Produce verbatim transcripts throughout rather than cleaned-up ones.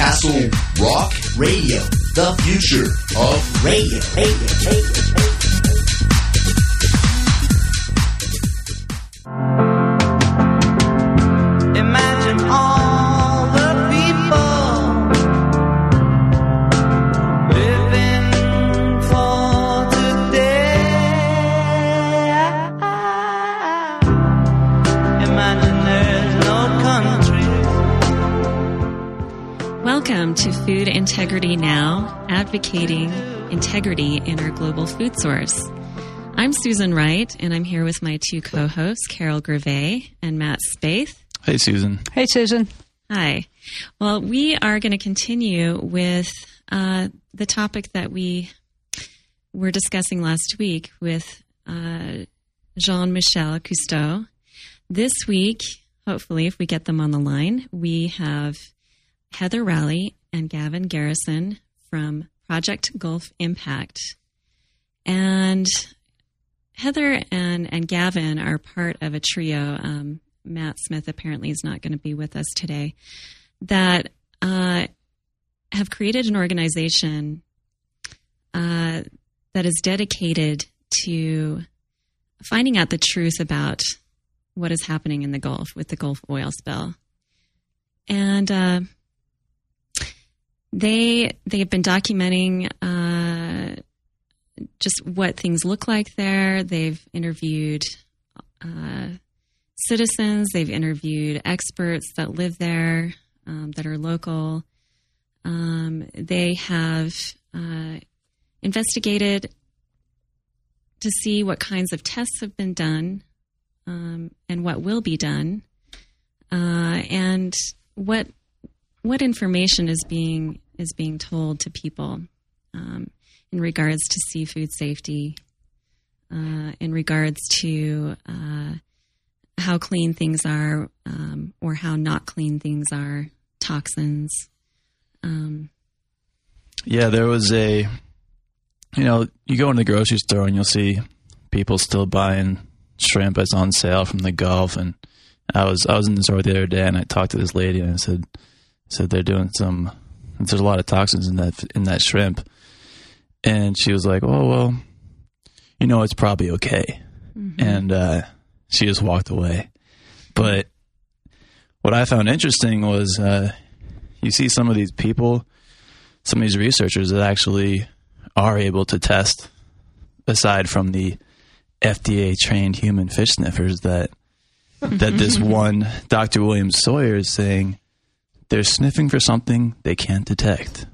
Castle Rock Radio, the future of radio. radio, radio, radio. Imagine all the people living for today. Imagine there's no country. Welcome to Food Integrity Now, advocating integrity in our global food source. I'm Susan Wright, and I'm here with my two co-hosts, Carol Gervais and Matt Spaeth. Hey, Susan. Hey, Susan. Hi. Well, we are going to continue with uh, the topic that we were discussing last week with uh, Jean-Michel Cousteau. This week, hopefully, if we get them on the line, we have Heather Rowley and Gavin Garrison from Project Gulf Impact. And Heather and, and Gavin are part of a trio. Um, Matt Smith apparently is not going to be with us today, that uh, have created an organization uh, that is dedicated to finding out the truth about what is happening in the Gulf with the Gulf oil spill. And uh, they they have been documenting uh, just what things look like there. They've interviewed uh, citizens. They've interviewed experts that live there, um, that are local. Um, they have uh, investigated to see what kinds of tests have been done um, and what will be done, uh, and what what information is being is being told to people um, in regards to seafood safety, uh, in regards to uh, how clean things are, um, or how not clean things are, toxins. Um, yeah, there was a, you know, you go in the grocery store and you'll see people still buying shrimp that's on sale from the Gulf. And I was I was in the store the other day and I talked to this lady and I said, said they're doing some, there's a lot of toxins in that in that shrimp. And she was like, oh, well, you know, it's probably okay. Mm-hmm. And, uh, she just walked away. But what I found interesting was uh, you see some of these people, some of these researchers that actually are able to test, aside from the F D A-trained human fish sniffers, that that this one Doctor William Sawyer is saying they're sniffing for something they can't detect.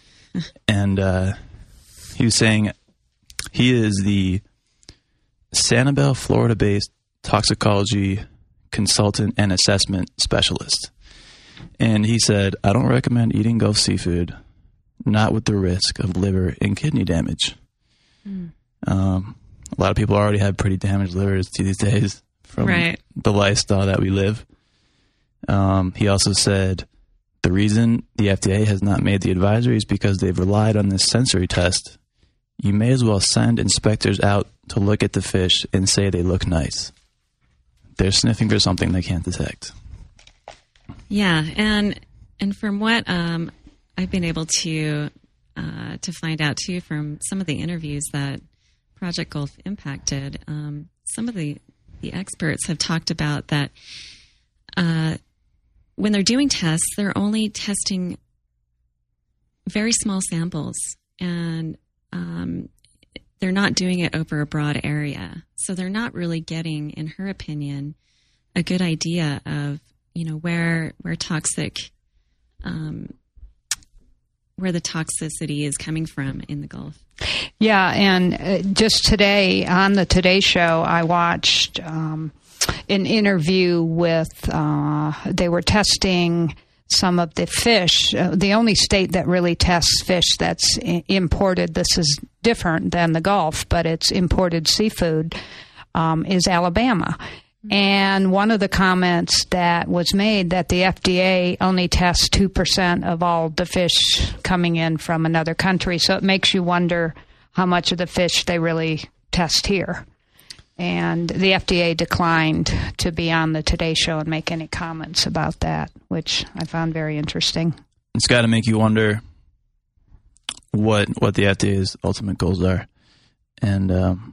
And uh, he was saying he is the Sanibel, Florida-based toxicology consultant and assessment specialist. And he said, I don't recommend eating Gulf seafood, not with the risk of liver and kidney damage. Mm. Um, a lot of people already have pretty damaged livers these days from right. the lifestyle that we live. Um, he also said the reason the F D A has not made the advisory is because they've relied on this sensory test. You may as well send inspectors out to look at the fish and say they look nice. They're sniffing for something they can't detect. Yeah, and and from what um, I've been able to uh, to find out too from some of the interviews that Project Gulf Impact did, um, some of the, the experts have talked about that uh, when they're doing tests, they're only testing very small samples, and um, they're not doing it over a broad area. So they're not really getting, in her opinion, a good idea of, you know, where where toxic, um, where the toxicity is coming from in the Gulf. Yeah, and uh, just today on the Today Show, I watched um, an interview with, uh, they were testing some of the fish. Uh, the only state that really tests fish that's I- imported, this is different than the Gulf, but it's imported seafood, um, is Alabama. And one of the comments that was made that the F D A only tests two percent of all the fish coming in from another country. So it makes you wonder how much of the fish they really test here. And the F D A declined to be on the Today Show and make any comments about that, which I found very interesting. it's got to make you wonder what what the F D A's ultimate goals are, and um,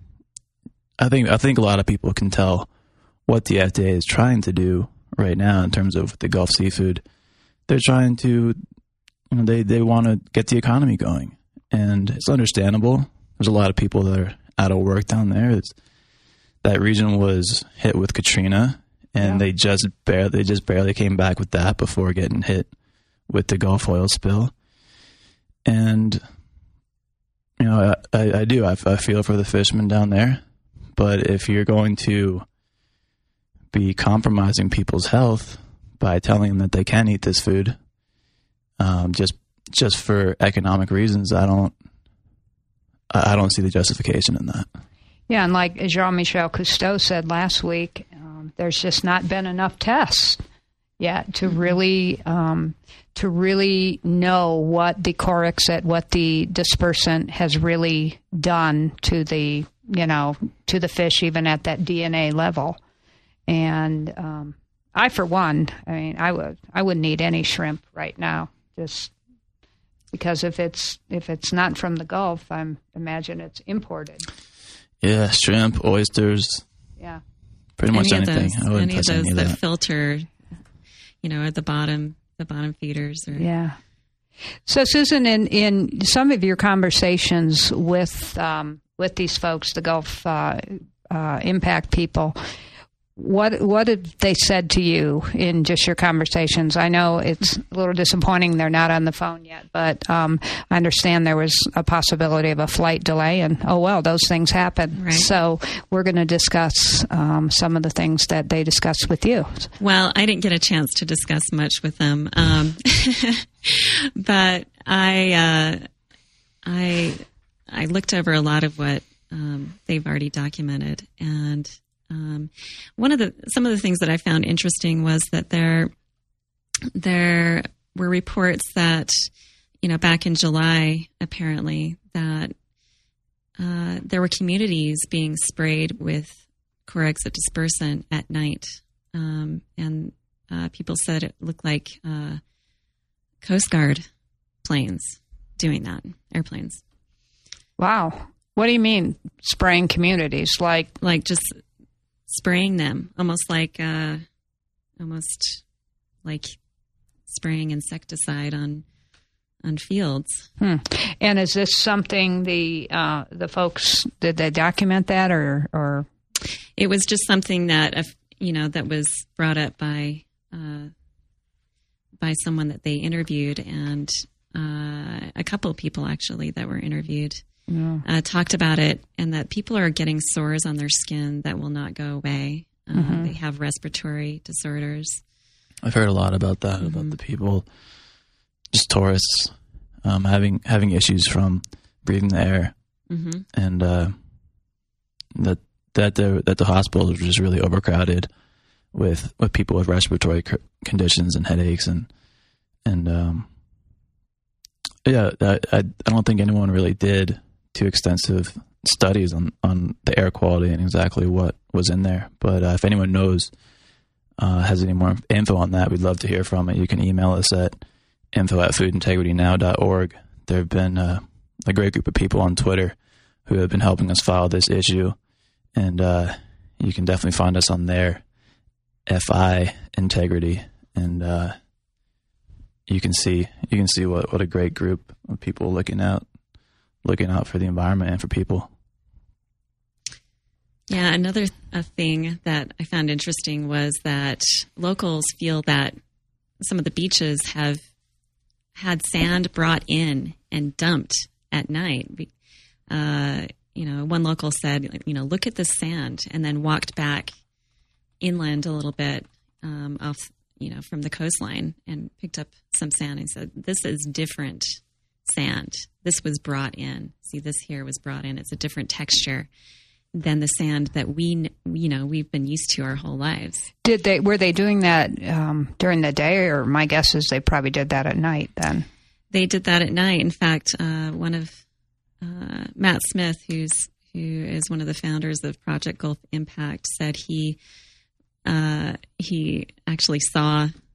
I think I think a lot of people can tell what the F D A is trying to do right now in terms of the Gulf seafood. They're trying to, you know, they they want to get the economy going, and it's understandable. There's a lot of people that are out of work down there. It's, that region was hit with Katrina, and yeah. they just barely they just barely came back with that before getting hit with the Gulf oil spill. And you know, I, I, I do I, I feel for the fishermen down there, but if you're going to be compromising people's health by telling them that they can eat this food, um, just just for economic reasons, I don't I don't see the justification in that. Yeah, and like Jean-Michel Cousteau said last week, um, there's just not been enough tests yet to really um, to really know what the Corexit, what the dispersant has really done to the you know to the fish, even at that D N A level. And um, I, for one, I mean, I would I wouldn't eat any shrimp right now, just because if it's if it's not from the Gulf, I imagine it's imported. Yeah, shrimp, oysters. Yeah, pretty much any anything. Of those, I wouldn't any of touch those any of that, that filter, you know, at the bottom, the bottom feeders. Or... Yeah. So, Susan, in, in some of your conversations with um, with these folks, the Gulf uh, uh, Impact people, What what have they said to you in just your conversations? I know it's a little disappointing they're not on the phone yet, but um, I understand there was a possibility of a flight delay, and oh well, those things happen. Right. So we're going to discuss um, some of the things that they discussed with you. Well, I didn't get a chance to discuss much with them, um, but I uh, I I looked over a lot of what um, they've already documented, and Um, one of the some of the things that I found interesting was that there there were reports that, you know, back in July, apparently, that uh, there were communities being sprayed with Corexit dispersant at night, um, and uh, people said it looked like uh, Coast Guard planes doing that, airplanes. Wow, what do you mean spraying communities? Like like just spraying them, almost like uh, almost like spraying insecticide on on fields. Hmm. And is this something the uh, the folks, did they document that, or or it was just something that uh, you know that was brought up by uh, by someone that they interviewed, and uh, a couple of people actually that were interviewed. Yeah. Uh, talked about it, and that people are getting sores on their skin that will not go away. Uh, mm-hmm. They have respiratory disorders. I've heard a lot about that, mm-hmm. about the people, just tourists, um, having having issues from breathing the air, mm-hmm. and uh, that that the that the hospitals are just really overcrowded with with people with respiratory c- conditions and headaches, and and um, yeah, I I don't think anyone really did too extensive studies on, on the air quality and exactly what was in there. But uh, if anyone knows, uh, has any more info on that, we'd love to hear from it. You can email us at info at food integrity now dot org. There have been uh, a great group of people on Twitter who have been helping us file this issue. And uh, you can definitely find us on there, F I Integrity. And uh, you can see you can see what, what a great group of people looking out looking out for the environment and for people. Yeah, another a thing that I found interesting was that locals feel that some of the beaches have had sand brought in and dumped at night. Uh, you know, one local said, you know, look at this sand, and then walked back inland a little bit um, off, you know, from the coastline and picked up some sand and said, this is different sand. This was brought in. See, this here was brought in. It's a different texture than the sand that we, you know, we've been used to our whole lives. Did they, were they doing that um, during the day, or my guess is they probably did that at night then? They did that at night. In fact, uh, one of uh, Matt Smith, who's who is one of the founders of Project Gulf Impact, said he uh, he actually saw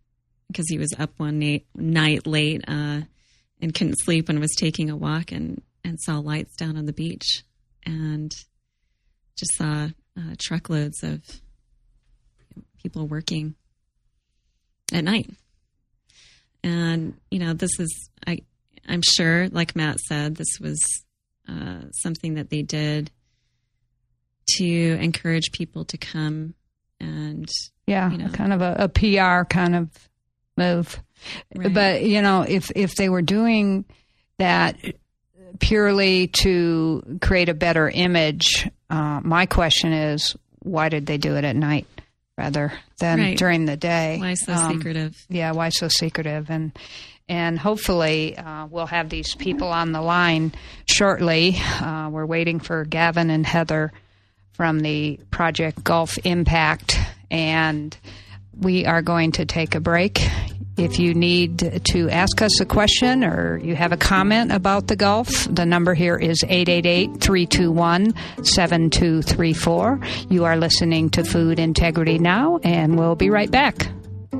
because he was up one night, night late uh, and couldn't sleep and was taking a walk and, and saw lights down on the beach and just saw uh, truckloads of people working at night. And, you know, this is, I, I'm sure, like Matt said, this was uh, something that they did to encourage people to come and, yeah, you know, kind of a, a P R kind of move. Right. But, you know, if, if they were doing that purely to create a better image, uh, my question is, why did they do it at night rather than Right. during the day? Why so Um, secretive? Yeah, why so secretive? And and hopefully uh, we'll have these people on the line shortly. Uh, we're waiting for Gavin and Heather from the Project Gulf Impact, and we are going to take a break. If you need to ask us a question or you have a comment about the Gulf, the number here is eight eight eight, three two one, seven two three four. You are listening to Food Integrity Now, and we'll be right back.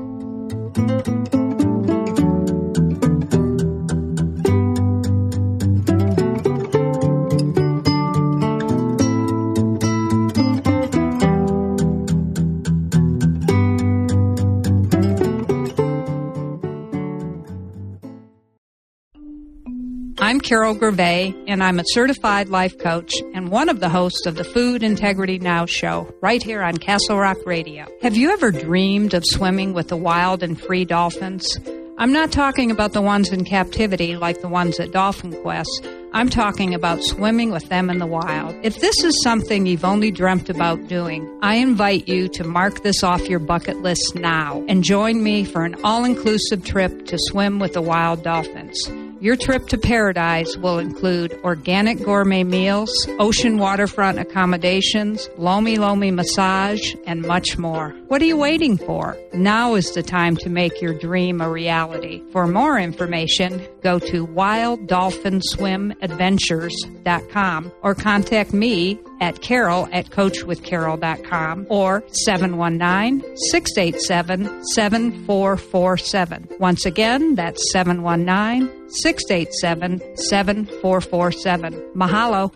I'm Carol Gervais, and I'm a certified life coach and one of the hosts of the Food Integrity Now show, right here on Castle Rock Radio. Have you ever dreamed of swimming with the wild and free dolphins? I'm not talking about the ones in captivity like the ones at Dolphin Quest. I'm talking about swimming with them in the wild. If this is something you've only dreamt about doing, I invite you to mark this off your bucket list now and join me for an all-inclusive trip to swim with the wild dolphins. Your trip to paradise will include organic gourmet meals, ocean waterfront accommodations, Lomi Lomi massage, and much more. What are you waiting for? Now is the time to make your dream a reality. For more information, go to wild dolphin swim adventures dot com or contact me at carol at coach with carol dot com or seven one nine, six eight seven, seven four four seven. Once again, that's seven one nine, six eight seven, seven four four seven. Mahalo.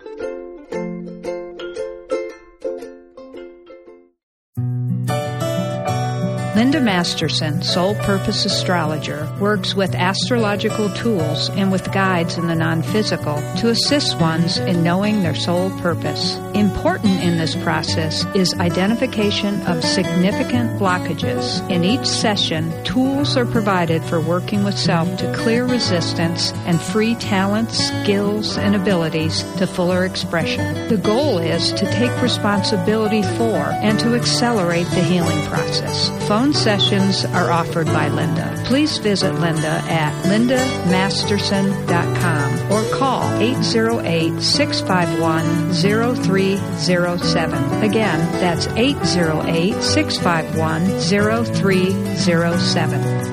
Linda Masterson, Soul Purpose Astrologer, works with astrological tools and with guides in the non-physical to assist ones in knowing their soul purpose. Important in this process is identification of significant blockages. In each session, tools are provided for working with self to clear resistance and free talents, skills, and abilities to fuller expression. The goal is to take responsibility for and to accelerate the healing process. Phone sessions are offered by Linda. Please visit Linda at linda masterson dot com or call eight zero eight, six five one, zero three zero seven. Again, that's eight zero eight, six five one, zero three zero seven.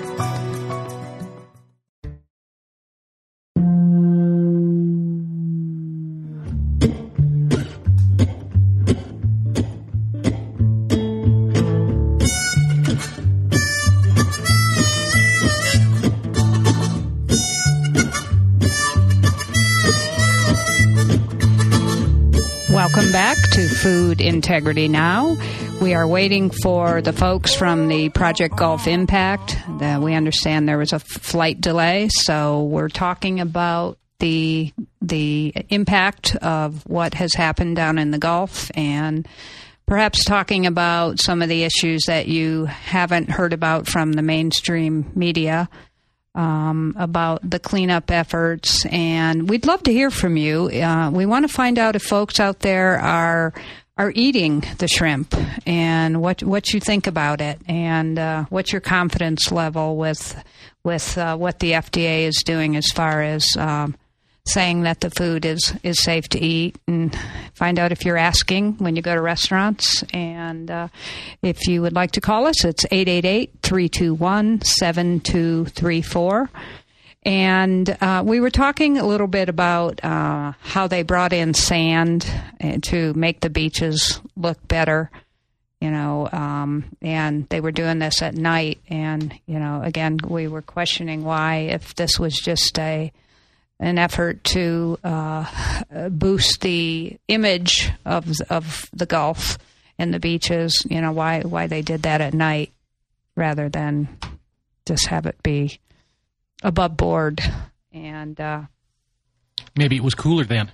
Welcome back to Food Integrity Now. We are waiting for the folks from the Project Gulf Impact. Uh, we understand there was a flight delay, so we're talking about the the impact of what has happened down in the Gulf and perhaps talking about some of the issues that you haven't heard about from the mainstream media. Um, about the cleanup efforts, and we'd love to hear from you. Uh, we want to find out if folks out there are are eating the shrimp and what what you think about it, and uh, what's your confidence level with with uh, what the F D A is doing as far as um, saying that the food is, is safe to eat, and find out if you're asking when you go to restaurants. And uh, if you would like to call us, it's eight eight eight, three two one, seven two three four. And uh, we were talking a little bit about uh, how they brought in sand to make the beaches look better. You know, um, and they were doing this at night. And, you know, again, we were questioning why, if this was just a an effort to uh, boost the image of of the Gulf and the beaches, you know, why why they did that at night rather than just have it be above board. And uh, maybe it was cooler then.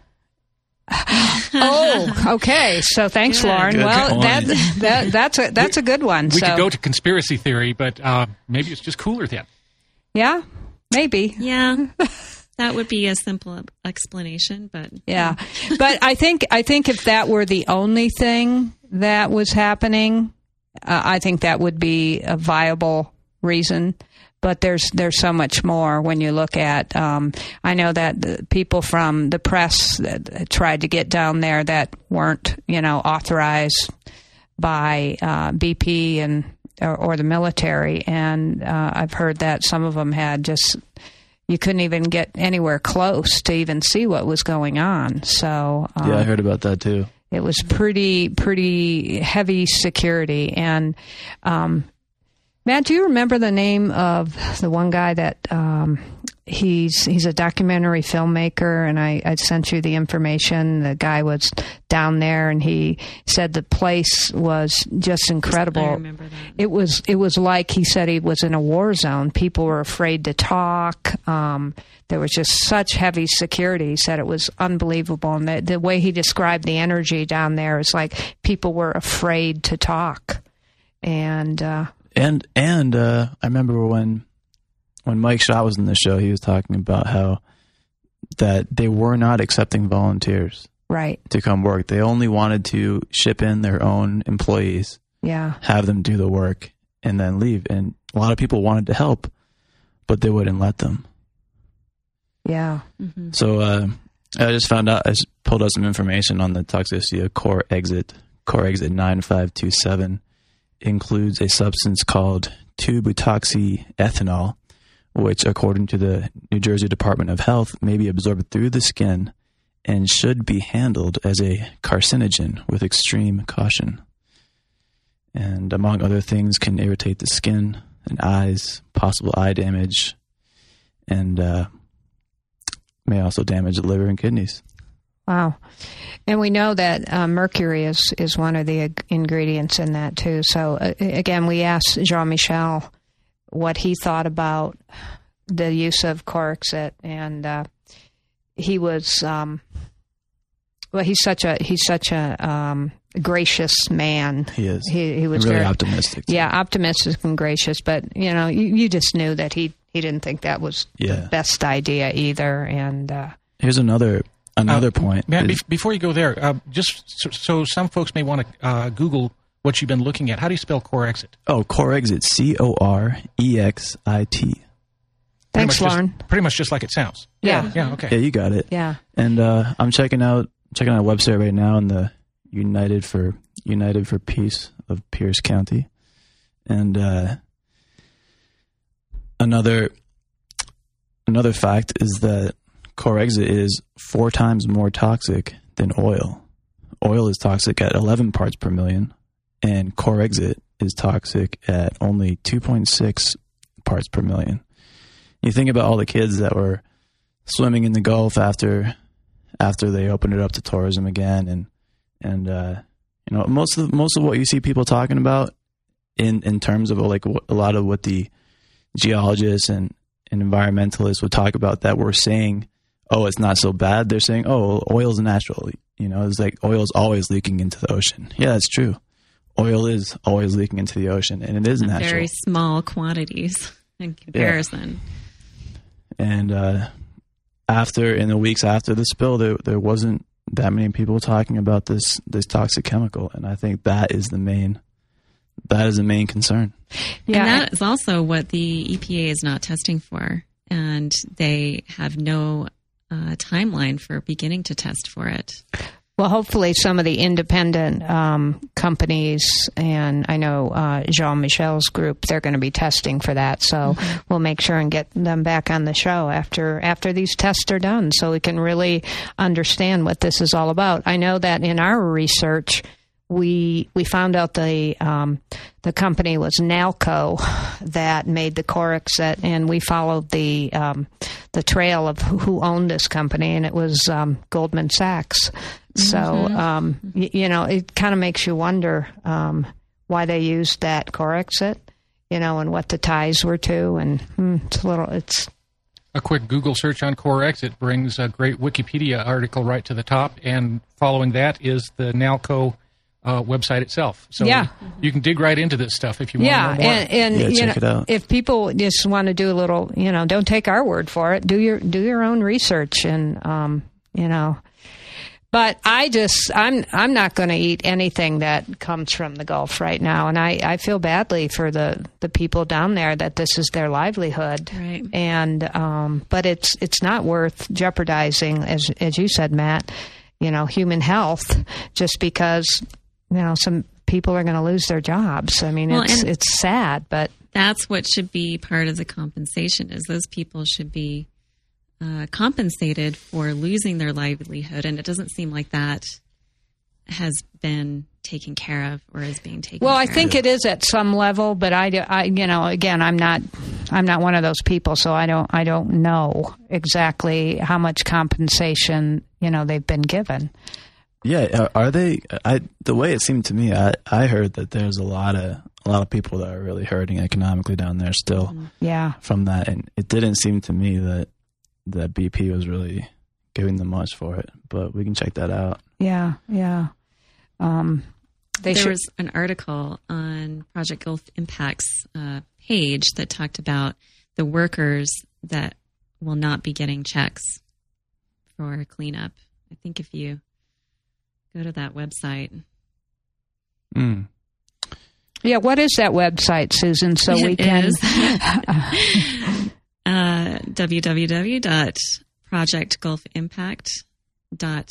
Oh, okay. So thanks, Good. Lauren. Good well, point. that, that that's a that's a good one. We so, could go to conspiracy theory, but uh, maybe it's just cooler then. yeah, maybe. Yeah, that would be a simple explanation, but Yeah, but I think I think if that were the only thing that was happening, uh, I think that would be a viable reason. But there's there's so much more when you look at. Um, I know that the people from the press that tried to get down there that weren't, you know, authorized by uh, B P and or, or the military, and uh, I've heard that some of them had just. You couldn't even get anywhere close to even see what was going on. So um, Yeah, I heard about that too. it was pretty pretty heavy security. And um, Matt, do you remember the name of the one guy that um, he's he's a documentary filmmaker, and I, I sent you the information. The guy was down there, and he said the place was just incredible. I remember that. It was it was like he said he was in a war zone. People were afraid to talk. Um, there was just such heavy security. He said it was unbelievable, and the, the way he described the energy down there is like people were afraid to talk. And uh, And and uh, I remember when when Mike Shaw was in the show, he was talking about how that they were not accepting volunteers right, to come work. They only wanted to ship in their own employees, yeah, have them do the work, and then leave. And a lot of people wanted to help, but they wouldn't let them. yeah, So uh, I just found out, I just pulled out some information on the toxicity of core exit. Core exit nine five two seven includes a substance called two butoxyethanol, which, according to the New Jersey Department of Health, may be absorbed through the skin and should be handled as a carcinogen with extreme caution. And among other things, can irritate the skin and eyes, possible eye damage, and uh, may also damage the liver and kidneys. wow. And we know that uh, mercury is, is one of the ag- ingredients in that too. So uh, again, we asked Jean-Michel what he thought about the use of Corexit, and uh, he was um, well. He's such a he's such a um, gracious man. He is. He, he was really very optimistic. Yeah, optimistic and gracious. But you know, you, you just knew that he he didn't think that was Yeah. the best idea either. And uh, Here's another another Uh, point. Matt, is- bef- before you go there, uh, just so, so some folks may want to uh, Google what you've been looking at. How do you spell core exit? oh, core exit, C O R E X I T. thanks, pretty much Lauren. Just, pretty much just like it sounds. Yeah. Yeah, okay. Yeah, you got it. Yeah. And uh, I'm checking out checking out a website right now in the United for United for Peace of Pierce County, and uh, another another fact is that core exit is four times more toxic than oil. Oil is toxic at eleven parts per million, and core exit is toxic at only two point six parts per million. You think about all the kids that were swimming in the Gulf after after they opened it up to tourism again, and and uh, you know most of most of what you see people talking about in in terms of like a lot of what the geologists and, and environmentalists would talk about that we're saying, oh, it's not so bad. They're saying, oh, oil's natural. You know, it's like oil's always leaking into the ocean. Yeah, that's true. Oil is always leaking into the ocean, and it is natural. Very small quantities in comparison. And uh, after, in the weeks after the spill, there there wasn't that many people talking about this this toxic chemical, and I think that is the main that is the main concern. Yeah. And that is also what the E P A is not testing for. And they have no uh, timeline for beginning to test for it. Well, hopefully some of the independent um, companies, and I know uh, Jean-Michel's group, they're going to be testing for that. So mm-hmm. we'll make sure and get them back on the show after after these tests are done so we can really understand what this is all about. I know that in our research, we we found out the um, the company was Nalco that made the Corexit, and we followed the um, the trail of who owned this company, and it was um, Goldman Sachs. So um, y- you know, it kind of makes you wonder um, why they used that Corexit, you know, and what the ties were to, and hmm, it's a little it's. A quick Google search on Corexit brings a great Wikipedia article right to the top, and following that is the Nalco uh, website itself. So Yeah. you can dig right into this stuff if you Yeah, want to know more. and, and Yeah, you check know, it out. if people just want to do a little, you know, don't take our word for it. Do your do your own research, and um, you know. But I just, I'm I'm not going to eat anything that comes from the Gulf right now, and I, I feel badly for the, the people down there that this is their livelihood. Right. And um, but it's it's not worth jeopardizing, as as you said, Matt, you know, human health just because you know some people are going to lose their jobs. I mean, Well, it's and- it's sad, but That's what should be part of the compensation, is those people should be uh, compensated for losing their livelihood. And it doesn't seem like that has been taken care of or is being taken well, I care think of. it is at some level, but I, do- I, you know, again, I'm not, I'm not one of those people, so I don't, I don't know exactly how much compensation, you know, they've been given. Yeah, are, are they? I the way it seemed to me, I, I heard that there's a lot of a lot of people that are really hurting economically down there still Yeah. from that, and it didn't seem to me that that B P was really giving them much for it. But we can check that out. Yeah. Yeah. Um, they there should, was an article on Project Gulf Impact's uh, page that talked about the workers that will not be getting checks for cleanup. I think if you go to that website. Mm. yeah. What is that website, Susan? So we It can. is uh, w w w dot project gulf impact dot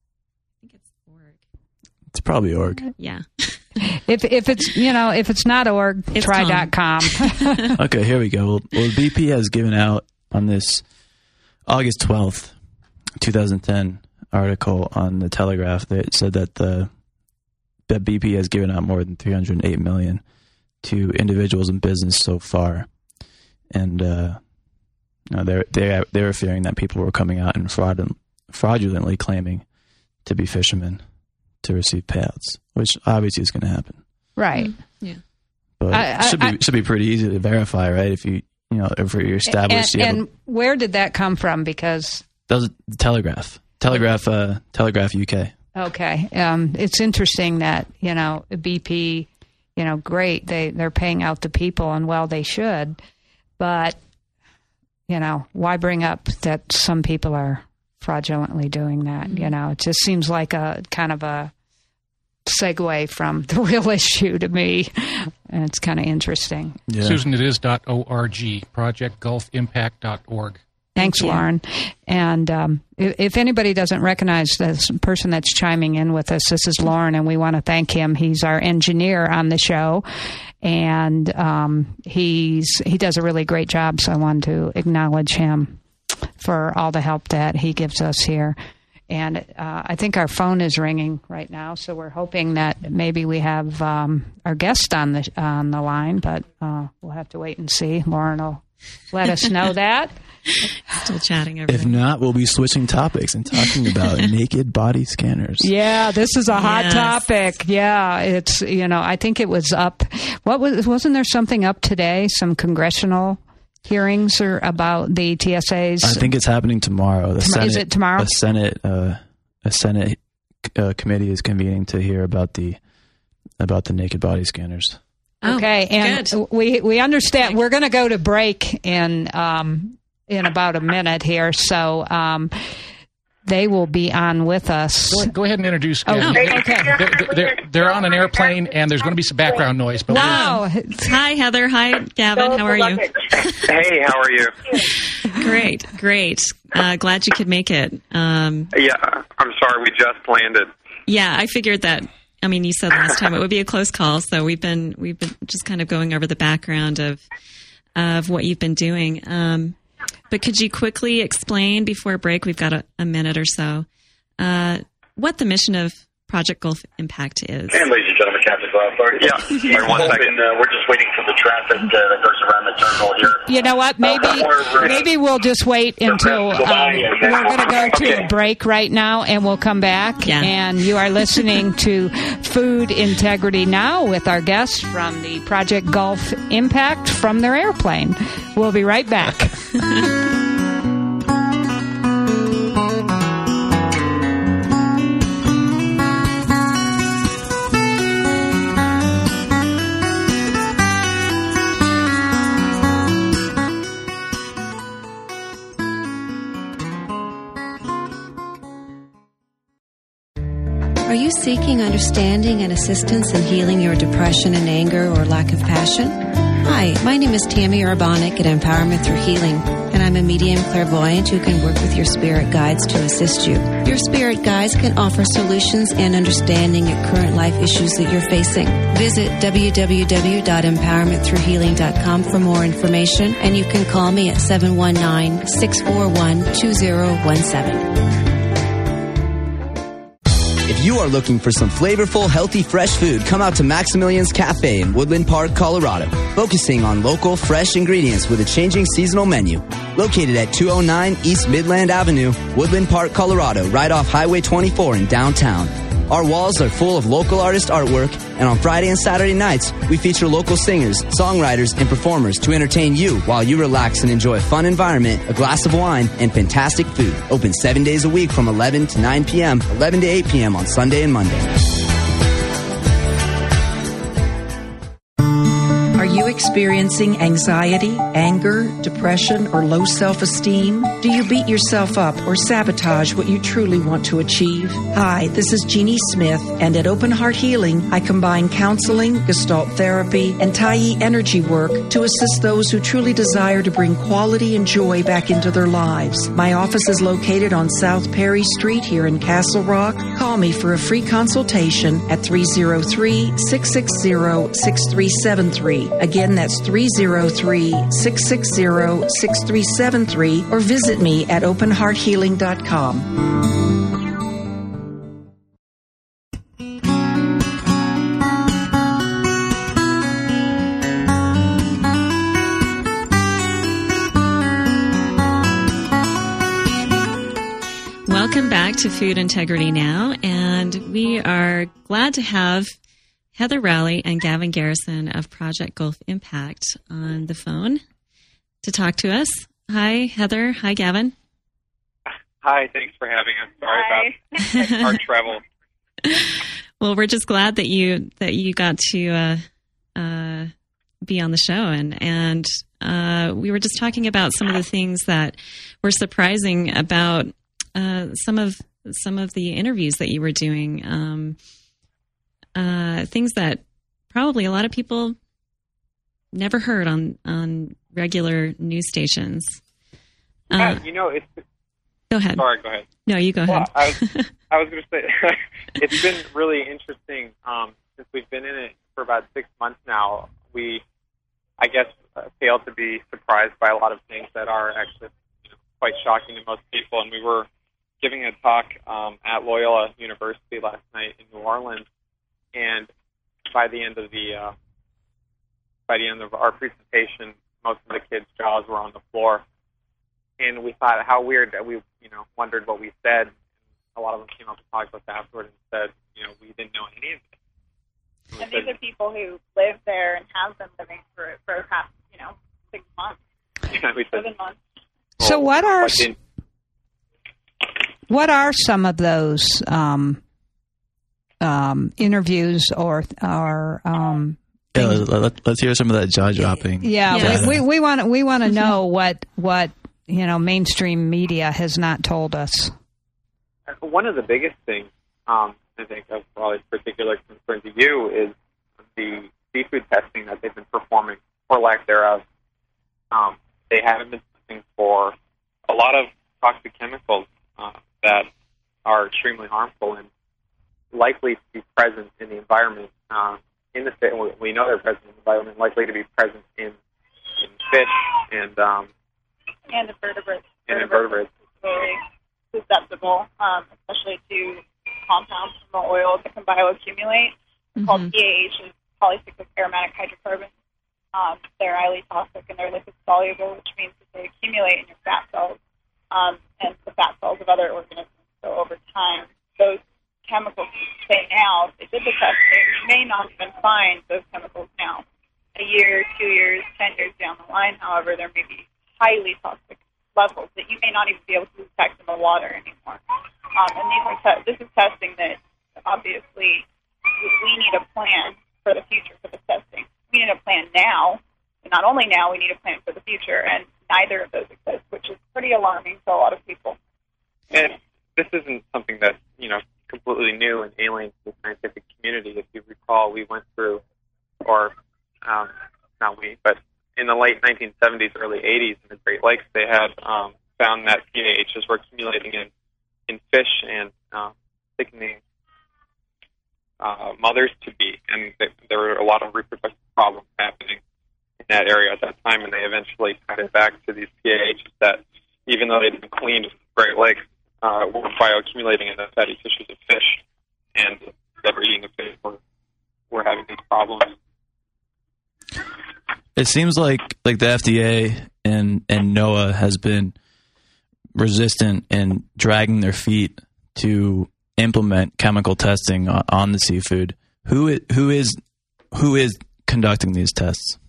I think it's org. It's probably org. Yeah. If if it's you know if it's not org, It's try com. dot com. Okay, here we go. Well, well, B P has given out on this August twelfth, twenty ten article on the Telegraph that said that the that B P has given out more than three hundred eight million dollars to individuals and business so far, and uh, you know, they're they they were fearing that people were coming out and fraud, fraudulently claiming to be fishermen to receive payouts, which obviously is going to happen. Right. Yeah. But I- it should I- be should be pretty easy to verify, right? If you you know if you're established, And, you have a- and where did that come from? Because that was the Telegraph, Telegraph, uh, Telegraph U K. okay, um, it's interesting that you know B P, you know, great they they're paying out the people, and well they should, but you know why bring up that some people are fraudulently doing that? You know, it just seems like a kind of a segue from the real issue to me, and it's kind of interesting. Yeah. Susan, it is .org, project gulf impact dot org. Thanks, you. Lauren. And um, if, if anybody doesn't recognize this person that's chiming in with us, this is Lauren, and we want to thank him. He's our engineer on the show, and um, he's he does a really great job. So I wanted to acknowledge him for all the help that he gives us here. And uh, I think our phone is ringing right now, so we're hoping that maybe we have um, our guest on the on the line, but uh, we'll have to wait and see. Lauren will let us know that. Still chatting over If there. not, we'll be switching topics and talking about naked body scanners. Yeah, this is a hot Yes. topic. Yeah, it's you know I think it was up. What was wasn't there something up today? Some congressional hearings or about the T S As. I think it's happening tomorrow. The Tom- Senate, is it tomorrow? A Senate, uh, a Senate uh, committee is convening to hear about the about the naked body scanners. Oh, okay, and good. we we understand we're going to go to break in um in about a minute here, so um they will be on with us. Go, go ahead and introduce. Oh, uh, okay. They're, they're, they're on an airplane, and there's going to be some background noise. But Wow, Hi, Heather. Hi, Gavin. How are you? Hey, how are you? Great, great. Uh, glad you could make it. Um, Yeah, I'm sorry, we just landed. yeah, I figured that. I mean, you said last time it would be a close call, so we've been we've been just kind of going over the background of of what you've been doing. Um, but could you quickly explain before break? We've got a, a minute or so. Uh, what the mission of Project Gulf Impact is. And ladies and gentlemen, Captain Gulf. Yeah, Sorry, one second. uh, we're just waiting for the traffic uh, that goes around the terminal here. You know what? Maybe maybe we'll just wait until um, we're going to go to a break right now, and we'll come back. Yeah. And you are listening to Food Integrity Now with our guests from the Project Gulf Impact from their airplane. We'll be right back. Are you seeking understanding and assistance in healing your depression and anger or lack of passion? Hi, my name is Tammy Urbanic at Empowerment Through Healing, and I'm a medium clairvoyant who can work with your spirit guides to assist you. Your spirit guides can offer solutions and understanding at current life issues that you're facing. Visit w w w dot empowerment through healing dot com for more information, and you can call me at seven one nine, six four one, two zero one seven. If you are looking for some flavorful, healthy, fresh food, come out to Maximilian's Cafe in Woodland Park, Colorado, focusing on local, fresh ingredients with a changing seasonal menu. Located at two oh nine East Midland Avenue, Woodland Park, Colorado, right off Highway twenty-four in downtown. Our walls are full of local artist artwork, and on Friday and Saturday nights, we feature local singers, songwriters, and performers to entertain you while you relax and enjoy a fun environment, a glass of wine, and fantastic food. Open seven days a week from eleven to nine p.m., eleven to eight p.m. on Sunday and Monday. Are you experiencing anxiety, anger, depression, or low self-esteem? Do you beat yourself up or sabotage what you truly want to achieve? Hi, this is Jeannie Smith, and at Open Heart Healing, I combine counseling, Gestalt therapy, and Tai energy work to assist those who truly desire to bring quality and joy back into their lives. My office is located on South Perry Street here in Castle Rock. Call me for a free consultation at three oh three, six six zero, six three seven three. Again, that's three oh three, six six zero, six three seven three, or visit me at open heart healing dot com. Welcome back to Food Integrity Now, and we are glad to have Heather Rowley and Gavin Garrison of Project Gulf Impact on the phone to talk to us. Hi, Heather. Hi, Gavin. Hi, thanks for having us. Sorry about our travel. Well, we're just glad that you that you got to uh, uh, be on the show, and and uh, we were just talking about some of the things that were surprising about uh, some of some of the interviews that you were doing. Um, Uh, things that probably a lot of people never heard on, on regular news stations. Uh, yeah, you know, it's... Go ahead. Sorry, go ahead. No, you go well, ahead. I was, I was going to say, it's been really interesting um, since we've been in it for about six months now. We, I guess, uh, failed to be surprised by a lot of things that are actually you know, quite shocking to most people. And we were giving a talk um, at Loyola University last night in New Orleans. And by the end of the uh, by the end of our presentation, most of the kids' jaws were on the floor, and we thought how weird that we, you know, wondered what we said. A lot of them came up to talk to us afterward and said, you know, we didn't know any of it. And, and these said, are people who live there and have been living for it for the past, you know, six months, yeah, we said, seven months. So well, what are in, what are some of those? Um, Um, interviews or or um, yeah, let, let's hear some of that jaw dropping. Yeah, yeah. we we want we want to know what what you know mainstream media has not told us. One of the biggest things um, I think of probably particular concern to you is the seafood testing that they've been performing, or lack thereof. Um, they haven't been testing for a lot of toxic chemicals uh, that are extremely harmful and likely to be present in the environment, uh, in the fish. We know they're present in the environment, likely to be present in, in fish and um, and invertebrates. And invertebrates. Very susceptible, um, especially to compounds from the oil that can bioaccumulate. They're called P A H, polycyclic aromatic hydrocarbons. Um, they're highly toxic and they're lipid soluble, which means that they accumulate in your fat cells um, and the fat cells of other organisms. So over time, those chemicals, say now, if they did the testing, you may not even find those chemicals now. A year, two years, ten years down the line, however, there may be highly toxic levels that you may not even be able to detect in the water anymore. Um, and these are te- this is testing that obviously we need a plan for the future for the testing. We need a plan now, and not only now, we need a plan for the future, and neither of those exist, which is pretty alarming to a lot of people. And this isn't something that's, you know, completely new and alien to the scientific community. If you recall, we went through, or um, not we, but in the late nineteen seventies, early eighties, in the Great Lakes, they had um, found that P A Hs were accumulating in, in fish and uh, thickening uh, mothers to be, and they, there were a lot of reproductive problems happening in that area at that time, and they eventually cut it back to these P A Hs that, even though they didn't clean the Great Lakes, uh, were bioaccumulating in the fatty tissues of fish, and that were eating the fish were, were having these problems. It seems like like the F D A and, and NOAA has been resistant and dragging their feet to implement chemical testing on, on the seafood. Who is, who is who is conducting these tests?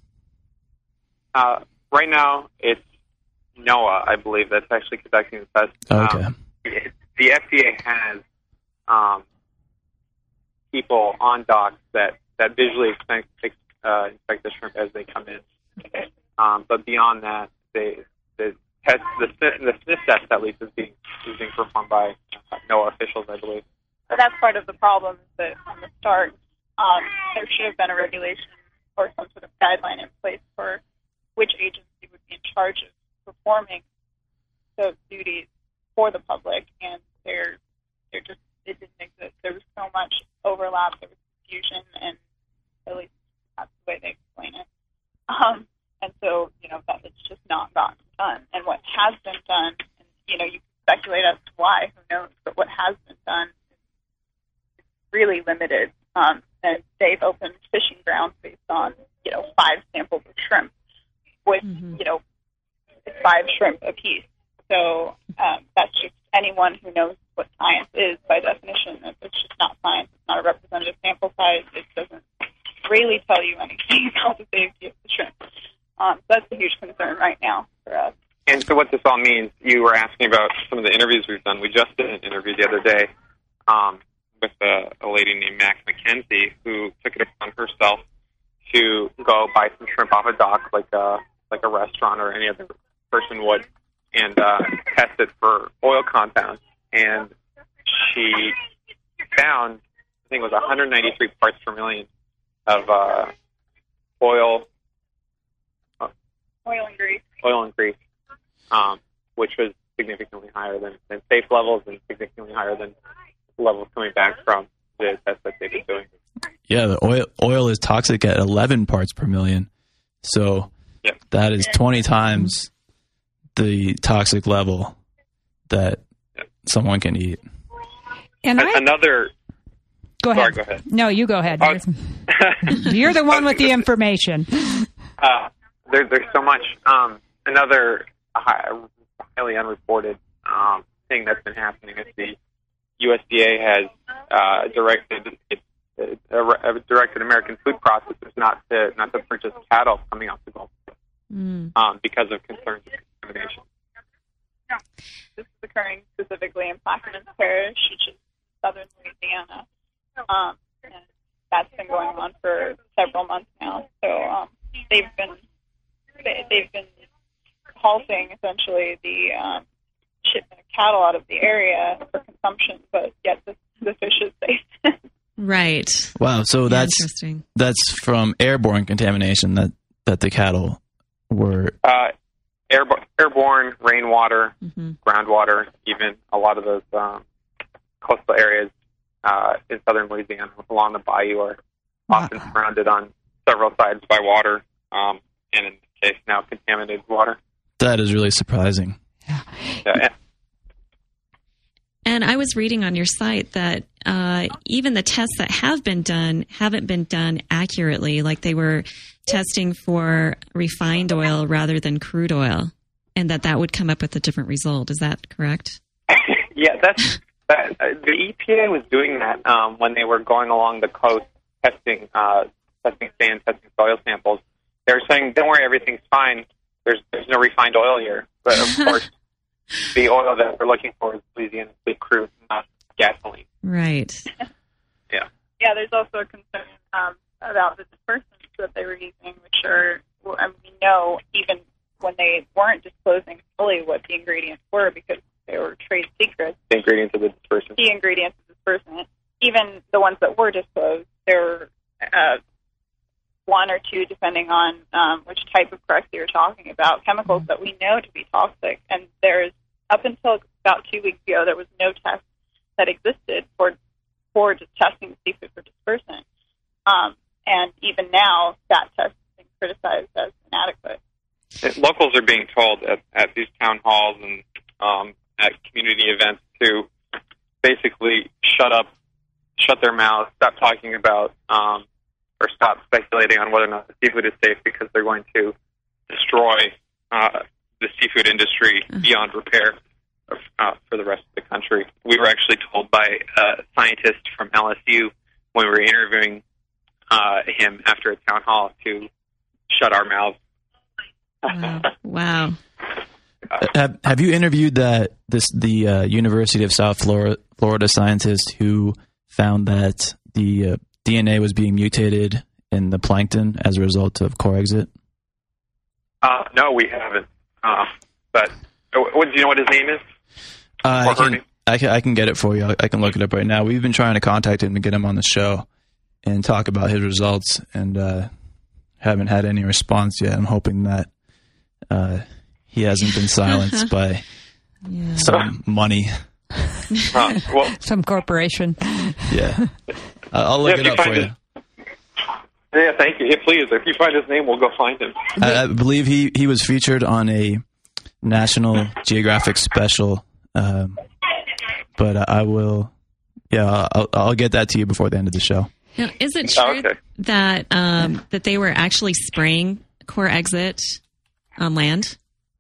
Uh, right now, it's NOAA, I believe, that's actually conducting the tests. Okay. Um, the F D A has um, people on docks that, that visually expect, uh, inspect the shrimp as they come in. Um, but beyond that, they, the test, the, the sniff test at least is being, is being performed by uh, NOAA officials, I believe. So that's part of the problem, is that from the start, um, there should have been a regulation or some sort of guideline in place for which agency would be in charge of performing those duties for the public, and there, there just it didn't exist. There was so much overlap, there was confusion, and at least that's the way they explain it. Um, and so, you know, that it's just not gotten done. And what has been done, and, you know, you can speculate as to why, who knows, but what has been done is really limited. Um, and they've opened fishing grounds based on, you know, five samples of shrimp with, mm-hmm. you know, five shrimp apiece. So um, that's just anyone who knows what science is, by definition. It's just not science. It's not a representative sample size. It doesn't really tell you anything about the safety of the shrimp. Um, so that's a huge concern right now for us. And so what this all means, you were asking about some of the interviews we've done. We just did an interview the other day um, with a, a lady named Max McKenzie, who took it upon herself to go buy some shrimp off a dock like a, like a restaurant or any other person would, and uh, test it for oil compounds. And she found, I think it was one hundred ninety-three parts per million of uh, oil, uh, oil and grease, oil and grease, um, which was significantly higher than, than safe levels and significantly higher than levels coming back from the tests that they've been doing. Yeah, the oil oil is toxic at eleven parts per million, so yep. that is twenty times the toxic level that yep. someone can eat. And I, another. Go ahead. Sorry, go ahead. No, you go ahead. Was, You're the one with the information. Uh, there, there's so much. Um, another high, highly unreported um, thing that's been happening is the U S D A has uh, directed it, uh, directed American food processors not to not to purchase cattle coming off the Gulf Coast mm. um, because of concerns of contamination. No, this is occurring specifically in Plaquemines Parish, which is southern Louisiana. Um, and that's been going on for several months now. So um, they've been they, they've been halting essentially the um, shipment of cattle out of the area for consumption, but yet the, the fish is safe. Right. Wow. So yeah, that's that's from airborne contamination that, that the cattle were. Uh, airborne, airborne rainwater, mm-hmm. groundwater, even a lot of those um, coastal areas. Uh, in southern Louisiana, along the bayou, are often wow. surrounded on several sides by water, um, and in this case now contaminated water. That is really surprising. Yeah. Yeah. And I was reading on your site that uh, even the tests that have been done haven't been done accurately, like they were testing for refined oil rather than crude oil, and that that would come up with a different result. Is that correct? Yeah, that's that, uh, the E P A was doing that um, when they were going along the coast testing, uh, testing sand, testing soil samples. They were saying, "Don't worry, everything's fine. There's there's no refined oil here." But of course, the oil that we're looking for is Louisiana sweet crude, not gasoline. Right. Yeah. Yeah, there's also a concern um, about the dispersants that they were using, which are, well, I mean, we know even when they weren't disclosing fully what the ingredients were because they were trade secrets. The ingredients of the dispersant. The ingredients of the dispersant. Even the ones that were disclosed, there were uh, one or two, depending on um, which type of Cruxy you're talking about, chemicals that we know to be toxic. And there's, up until about two weeks ago, there was no test that existed for for just testing the seafood for dispersant. Um, and even now, that test is being criticized as inadequate. Locals are being told at, at these town halls and um, at community events to basically shut up, shut their mouths, stop talking about, um, or stop speculating on whether or not the seafood is safe because they're going to destroy uh, the seafood industry beyond repair uh, for the rest of the country. We were actually told by a scientist from L S U when we were interviewing uh, him after a town hall to shut our mouths. Wow. Wow. Have Have you interviewed that this the uh, University of South Florida, Florida scientist who found that the uh, D N A was being mutated in the plankton as a result of core exit? Uh, no, we haven't. Uh, but uh, what, do you know what his name is? Uh, I, can, I, can, I can get it for you. I, I can look it up right now. We've been trying to contact him to get him on the show and talk about his results, and uh, haven't had any response yet. I'm hoping that uh, he hasn't been silenced by yeah. some money. Uh, well, some corporation. Yeah. Uh, I'll look yeah, it up for you. His, yeah, thank you. Yeah, please, if you find his name, we'll go find him. I, I believe he, he was featured on a National Geographic special, um, but I will, yeah, I'll, I'll get that to you before the end of the show. Now, is it true oh, okay. that um, that they were actually spraying core exit on land?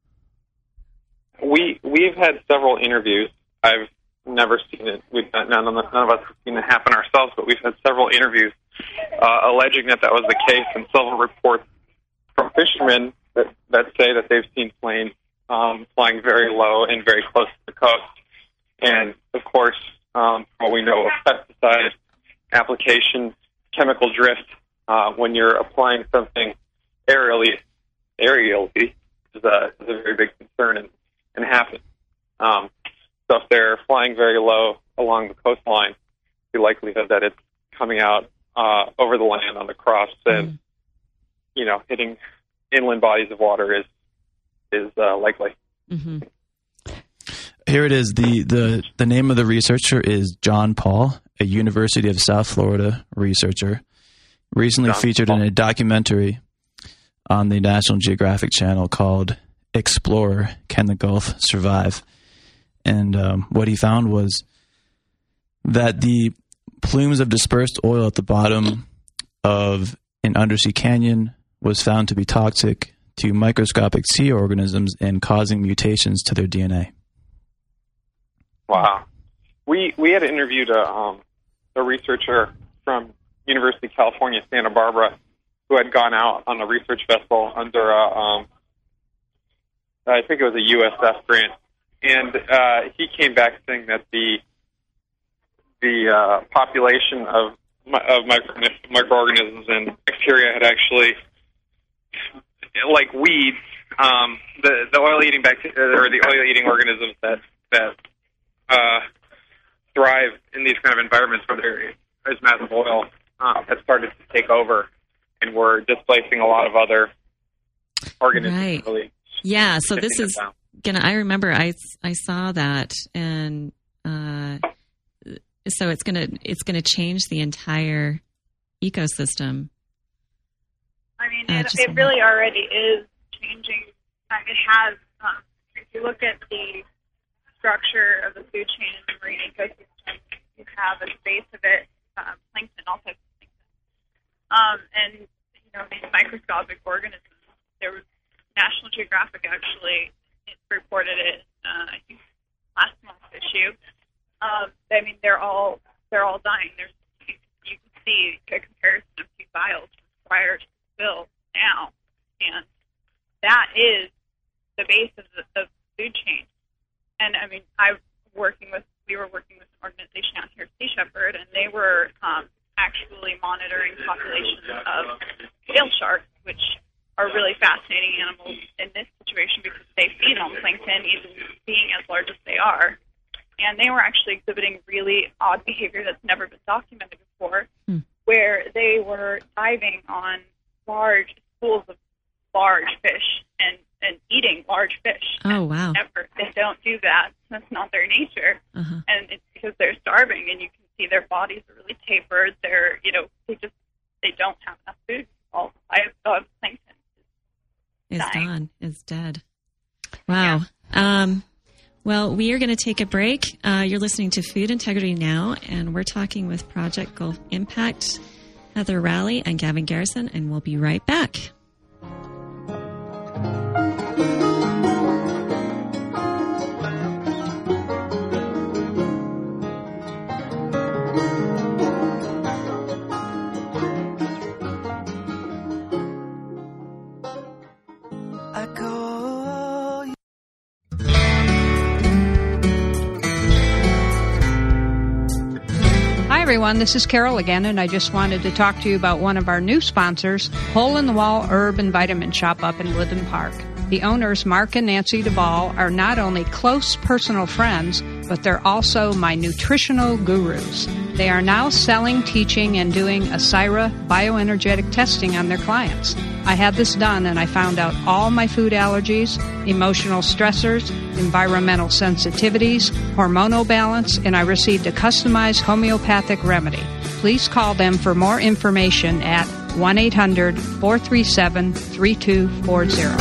We we've had several interviews. I've never seen it. We've none of, none of us have seen it happen ourselves, but we've had several interviews uh, alleging that that was the case, and several reports from fishermen that, that say that they've seen planes um, flying very low and very close to the coast. And of course, um, what we know of pesticide application, chemical drift, uh, when you're applying something aerially, aerially is a, is a very big concern and, and happens. Um, so if they're flying very low along the coastline, the likelihood that it's coming out uh, over the land on the cross and, mm. you know, hitting inland bodies of water is is uh, likely. Mm-hmm. Here it is. The, the, the name of the researcher is John Paul, a University of South Florida researcher, recently John featured Paul. in a documentary on the National Geographic Channel called Explorer, Can the Gulf Survive? And um, what he found was that the plumes of dispersed oil at the bottom of an undersea canyon was found to be toxic to microscopic sea organisms and causing mutations to their D N A. Wow. We we had interviewed a, um, a researcher from University of California, Santa Barbara, who had gone out on a research vessel under a, um, I think it was a U S F grant. And uh, he came back saying that the the uh, population of of micro, microorganisms and bacteria had actually, like weeds, um, the the oil eating bacteria or the oil eating organisms that that uh, thrive in these kind of environments where there is massive oil uh, had started to take over and were displacing a lot of other organisms. Right. Really. Yeah. So this is. Gonna, I remember I, I saw that, and uh, so it's gonna it's gonna change the entire ecosystem. I mean, uh, it, it really already is changing. It has. Um, if you look at the structure of the food chain in the marine ecosystem, you have at the base of it um, plankton, all types of plankton. Um, and, you know, these microscopic organisms, there was National Geographic actually reported it, uh, I think, last month's issue. Um, I mean, they're all they're all dying. There's you, you can see a comparison of two files from prior to the spill now, and that is the base of the, of the food chain. And I mean, I working with we were working with an organization out here, Sea Shepherd, and they were um, actually monitoring populations of whale sharks, which are really fascinating animals in this situation because they feed on plankton, even being as large as they are. And they were actually exhibiting really odd behavior that's never been documented before, hmm. where they were diving on large schools of large fish and, and eating large fish. Oh, wow. Never. They don't do that. That's not their nature. Uh-huh. And it's because they're starving, and you can see their bodies are really tapered. They're, you know, they just, they don't have enough food. All of plankton is dying. gone, is dead. Wow. Yeah. Um, well, we are going to take a break. Uh, you're listening to Food Integrity Now, and we're talking with Project Gulf Impact, Heather Rowley and Gavin Garrison, and we'll be right back. Everyone, this is Carol again, and I just wanted to talk to you about one of our new sponsors, Hole in the Wall Herb and Vitamin Shop up in Woodland Park. The owners, Mark and Nancy Duvall, are not only close personal friends, but they're also my nutritional gurus. They are now selling, teaching, and doing Asyra bioenergetic testing on their clients. I had this done, and I found out all my food allergies, emotional stressors, environmental sensitivities, hormonal balance, and I received a customized homeopathic remedy. Please call them for more information at one eight hundred, four three seven, three two four zero.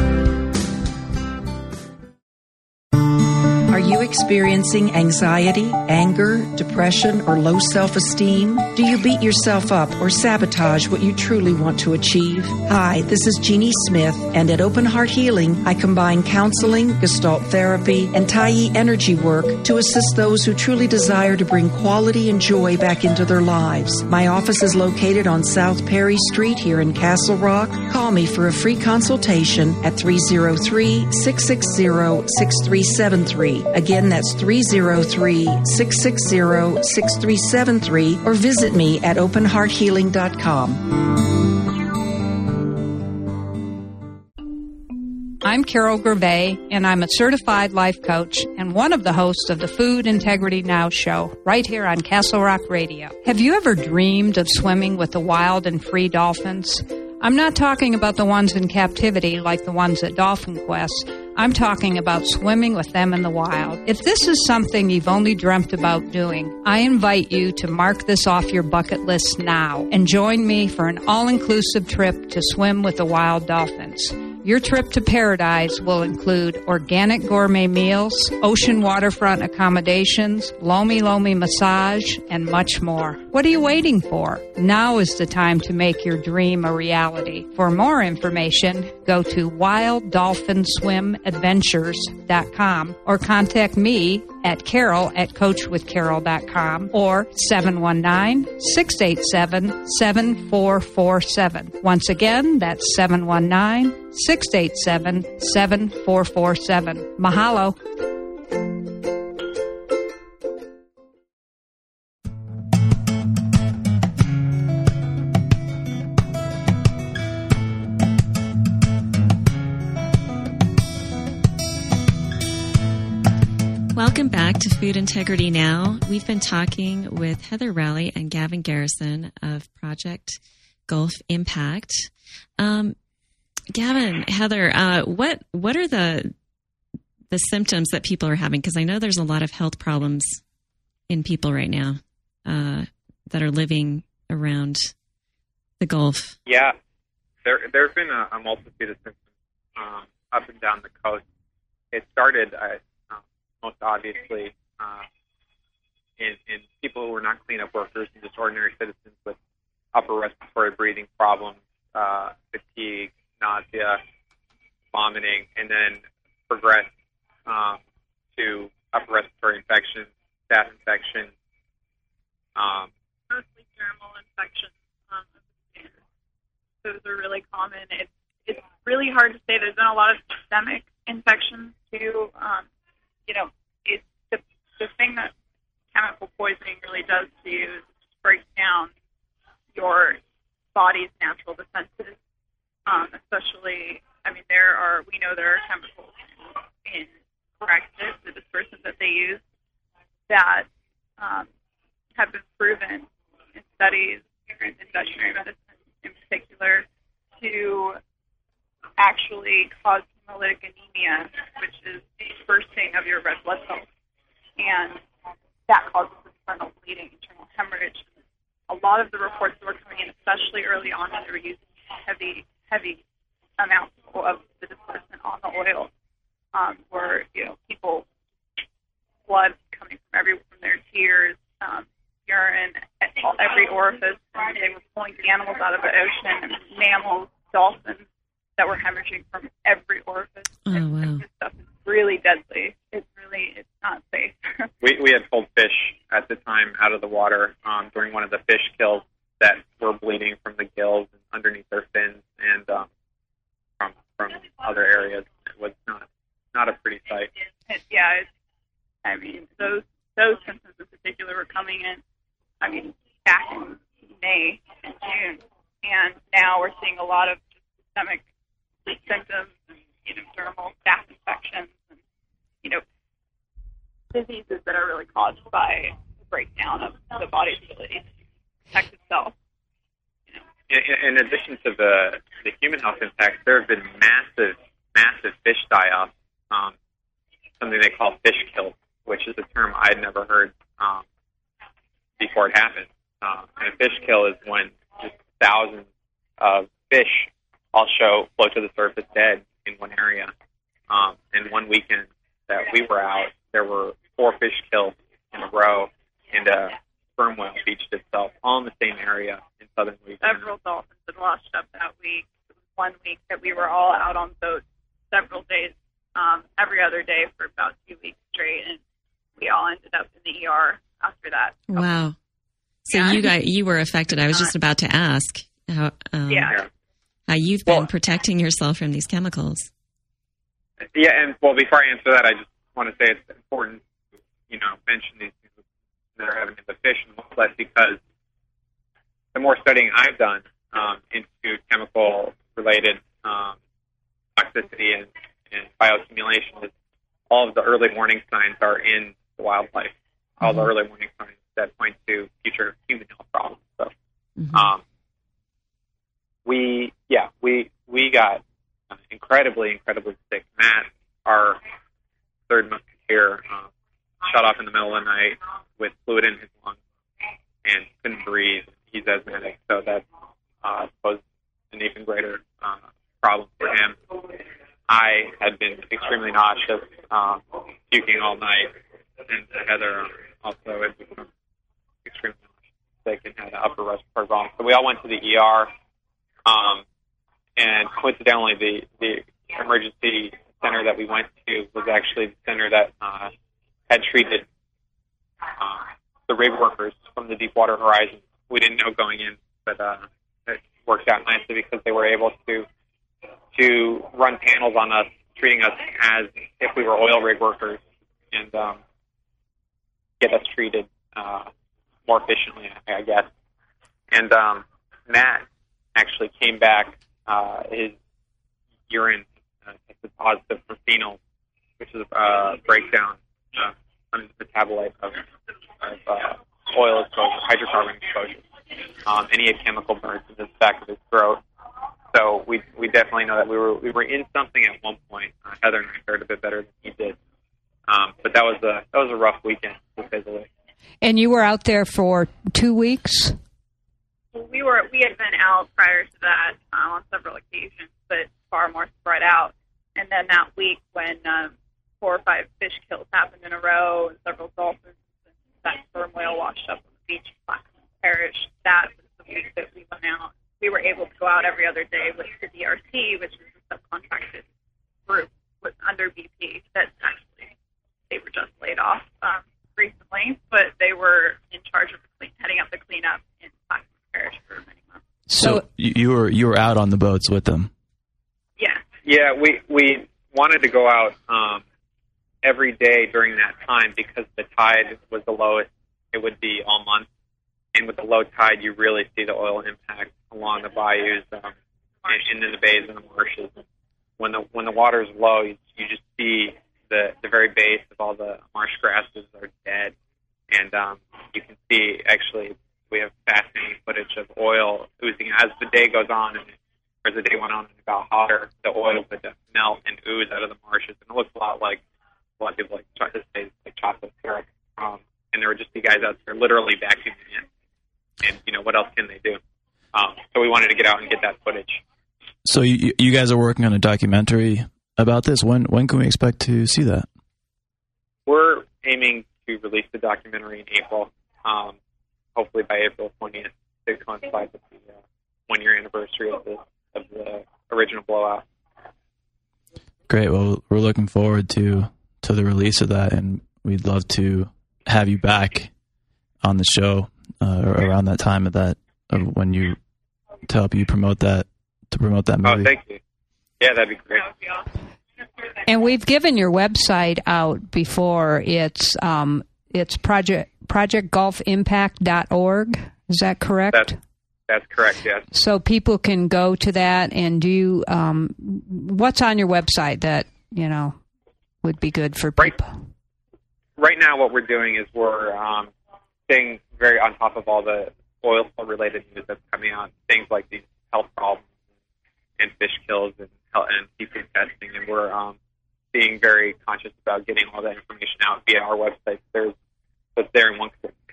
Are you experiencing anxiety, anger, depression, or low self-esteem? Do you beat yourself up or sabotage what you truly want to achieve? Hi, this is Jeannie Smith, and at Open Heart Healing, I combine counseling, Gestalt therapy, and Tai energy work to assist those who truly desire to bring quality and joy back into their lives. My office is located on South Perry Street here in Castle Rock. Call me for a free consultation at three oh three, six six zero, six three seven three. Again, that's three oh three, six six zero, six three seven three, or visit me at open heart healing dot com. I'm Carol Gervais, and I'm a certified life coach and one of the hosts of the Food Integrity Now show, right here on Castle Rock Radio. Have you ever dreamed of swimming with the wild and free dolphins? I'm not talking about the ones in captivity like the ones at Dolphin Quest. I'm talking about swimming with them in the wild. If this is something you've only dreamt about doing, I invite you to mark this off your bucket list now and join me for an all-inclusive trip to swim with the wild dolphins. Your trip to paradise will include organic gourmet meals, ocean waterfront accommodations, Lomi Lomi massage, and much more. What are you waiting for? Now is the time to make your dream a reality. For more information, go to wild dolphin swim adventures dot com or contact me at carol at coach with carol dot com or seven one nine, six eight seven, seven four four seven. Once again, that's seven one nine, six eight seven, seven four four seven. Mahalo. Welcome back to Food Integrity Now. We've been talking with Heather Rowley and Gavin Garrison of Project Gulf Impact. Um, Gavin, Heather, uh, what what are the the symptoms that people are having? Because I know there's a lot of health problems in people right now uh, that are living around the Gulf. Yeah, there there have been a, a multitude of symptoms um, up and down the coast. It started. I, most obviously uh, in, in people who are not cleanup workers and just ordinary citizens with upper respiratory breathing problems, uh, fatigue, nausea, vomiting, and then progress um, to upper respiratory infections, staph infection. Um, Mostly dermal infections. Um, those are really common. It's it's really hard to say. There's been a lot of systemic infections too. Um, you know, it's the the thing that chemical poisoning really does to you is it breaks down your body's natural defenses. Um, especially, I mean, there are we know there are chemicals in, in Corexit, the dispersant that they use, that um, have been proven in studies in veterinary medicine in particular to actually cause hemolytic anemia, which is dispersing of your red blood cells, and that causes internal bleeding, internal hemorrhage. A lot of the reports that were coming in, especially early on when they were using heavy, heavy amounts of the dispersant on the oil, um, were, you know, people, blood coming from every from their tears, um, urine, at all, every orifice, and they were pulling the animals out of the ocean, and mammals, dolphins that were hemorrhaging from every orifice. Oh, and, wow. and this stuff is really deadly. It's really, it's not safe. we, we had pulled fish at the time out of the water um, during one of the fish kills that were bleeding from the gills and underneath their fins and um, from from other areas. It was not not a pretty sight. It, yeah, it's, I mean, those those symptoms in particular were coming in, I mean, back in May and June, and now we're seeing a lot of systemic symptoms and, you know, dermal staph infections and, you know, diseases that are really caused by the breakdown of the body's ability to protect itself. You know. In, in addition to the, the human health impacts, there have been massive, massive fish die-offs, um, something they call fish kills, which is a term I'd never heard um, before it happened. Um, and a fish kill is when just thousands of fish all show float to the surface dead in one area. Um, and one weekend that we were out, there were four fish kills in a row, and a sperm whale beached itself all in the same area in southern Louisiana. Several dolphins had washed up that week. It was one week that we were all out on boats several days, um, every other day for about two weeks straight, and we all ended up in the E R after that. Wow. So Yeah. you got you were affected. I was just about to ask how um, Yeah. how you've been Well- protecting yourself from these chemicals. Yeah, and well, before I answer that, I just want to say it's important to, you know, mention these things that are happening to the fish and wildlife, because the more studying I've done um, into chemical-related um, toxicity and, and bioaccumulation, is all of the early warning signs are in the wildlife. All Mm-hmm. the early warning signs that point to future human health problems. So, Mm-hmm. um, we, yeah, we we got uh, incredibly, incredibly sick. Matt, our third musketeer, um, shut off in the middle of the night with fluid in his lungs and couldn't breathe. He's asthmatic, so that's uh, posed an even greater uh, problem for him. I had been extremely nauseous, um, puking all night, and Heather also had become extremely sick and had an upper respiratory problem. So we all went to the E R, um, and coincidentally, the, the emergency center that we went to was actually the center that uh, had treated uh, the rig workers from the Deepwater Horizon. We didn't know going in, but uh, it worked out nicely because they were able to to run panels on us, treating us as if we were oil rig workers, and um, get us treated uh, more efficiently, I guess. And um, Matt actually came back. Uh, his urine uh, tested positive for phenol, which is a uh, breakdown uh, on the metabolite of, of uh, oil exposure, hydrocarbon exposure. Um, and he had chemical burns in the back of his throat. So we we definitely know that we were we were in something at one point. Uh, Heather and I fared a bit better than he did, um, but that was a that was a rough weekend to say the least. And you were out there for two weeks? We were we had been out prior to that uh, on several occasions, but far more spread out. And then that week when um, four or five fish kills happened in a row, and several dolphins, and that sperm whale washed up on the beach in Plaquemines Parish. That was the week that we went out. We were able to go out every other day with the D R C, which is a subcontracted group with under B P that actually they were just laid off um, recently, but they were in charge of the clean, heading up the cleanup in Plaquemines Parish for many months. So you you were you were out on the boats with them. Yeah. Yeah, we we wanted to go out um, every day during that time because the tide was the lowest it would be all month, and with the low tide, you really see the oil impact along the bayous um, and in the bays and the marshes. When the when the water is low, you, you just see the the very base of all the marsh grasses are dead, and um, you can see actually we have fascinating footage of oil oozing as the day goes on, and as the day went on and it got hotter, the oil would melt and ooze out of the marshes, and it looks a lot like a lot of people like try to say like chocolate syrup. Um, and there would just be guys out there literally vacuuming it, and you know what else can they do? Um, so we wanted to get out and get that footage. So you, you guys are working on a documentary about this. When when can we expect to see that? We're aiming to release the documentary in April, um, hopefully by April twentieth, to coincide with the uh, one-year anniversary of the of the original blowout. Great. Well, we're looking forward to to the release of that, and we'd love to have you back on the show uh, around that time of that of when you to help you promote that to promote that movie. Oh, thank you. Yeah, that'd be great. That would be awesome. And we've given your website out before. It's um, it's project project golf impact dot org. Is that correct? That's, that's correct, yes. So people can go to that and do um, what's on your website that, you know, would be good for people? Right, right now what we're doing is we're um, staying very on top of all the oil spill-related news that's coming out, things like these health problems and fish kills and, and seafood testing, and we're um, being very conscious about getting all that information out via our website. There's it's there in one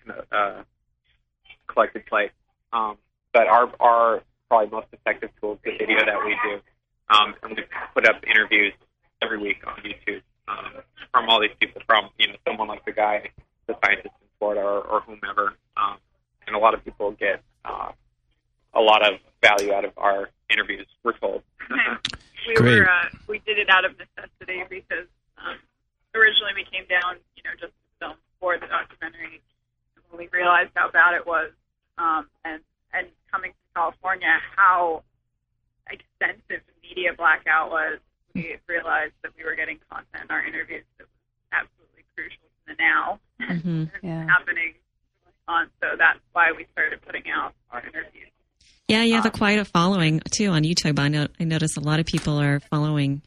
uh, collected place. Um, but our our probably most effective tool is the video that we do, um, and we put up interviews every week on YouTube um, from all these people, from you know someone like the guy, the scientist in Florida, or, or whomever, um, and a lot of people get uh, a lot of value out of our interviews. We're told. we Great. were uh, we did it out of necessity because um, originally we came down, you know, just to film for the documentary. And when we realized how bad it was, um, and and coming from California, how extensive the media blackout was, we realized that we were getting content in our interviews that was absolutely crucial to the now Mm-hmm. Yeah. happening on. So that's why we started putting out our interviews. Yeah, you have a quite a following too on YouTube. I know. I notice a lot of people are following.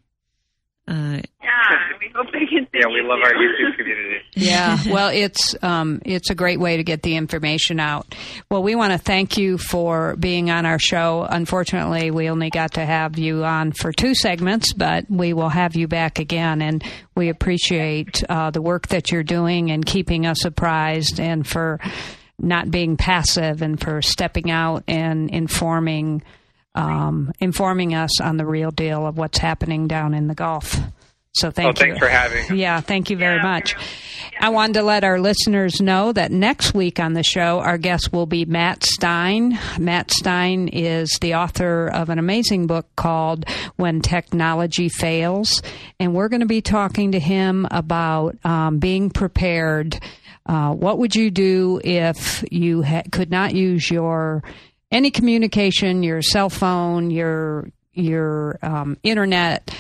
Uh, Yeah, we hope they continue. Yeah, we love our YouTube community. Yeah, well, it's um, it's a great way to get the information out. Well, we want to thank you for being on our show. Unfortunately, we only got to have you on for two segments, but we will have you back again, and we appreciate uh, the work that you're doing and keeping us apprised, and for not being passive, and for stepping out and informing um, informing us on the real deal of what's happening down in the Gulf. So thank oh, you. thanks for having us. Yeah, thank you very Yeah, much. yeah. I wanted to let our listeners know that next week on the show, our guest will be Matt Stein. Matt Stein is the author of an amazing book called When Technology Fails, and we're going to be talking to him about um, being prepared. Uh, what would you do if you ha- could not use your any communication, your cell phone, your your um, internet,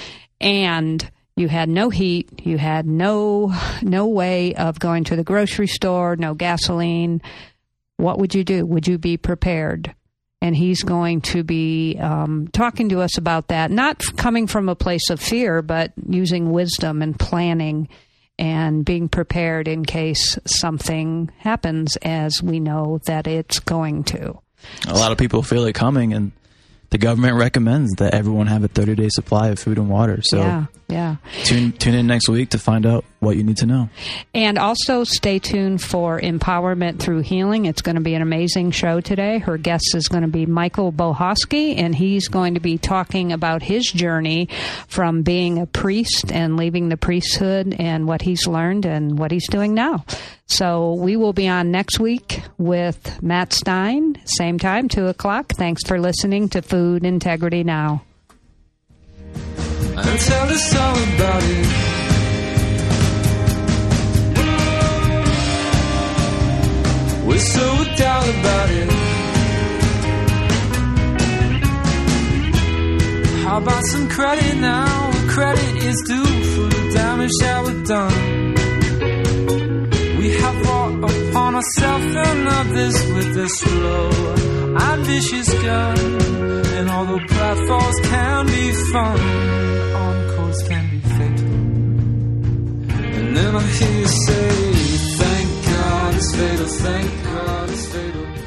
and you had no heat, you had no no way of going to the grocery store, no gasoline? What would you do? Would you be prepared? And he's going to be um, talking to us about that, not coming from a place of fear, but using wisdom and planning and being prepared in case something happens, as we know that it's going to. A lot of people feel it coming, and the government recommends that everyone have a thirty-day supply of food and water. So yeah, yeah. Tune, tune in next week to find out what you need to know. And also stay tuned for Empowerment Through Healing. It's going to be an amazing show today. Her guest is going to be Michael Bohosky, and he's going to be talking about his journey from being a priest and leaving the priesthood and what he's learned and what he's doing now. So we will be on next week with Matt Stein, same time, two o'clock. Thanks for listening to Food Integrity Now. And tell us all about it. We're so down about it. How about some credit now? Credit is due for the damage that we've done. We have brought upon ourselves and others with a slow, ambitious gun. And although platforms can be fun, encores can be fatal. And then I hear you say, thank God it's fatal, thank God it's fatal.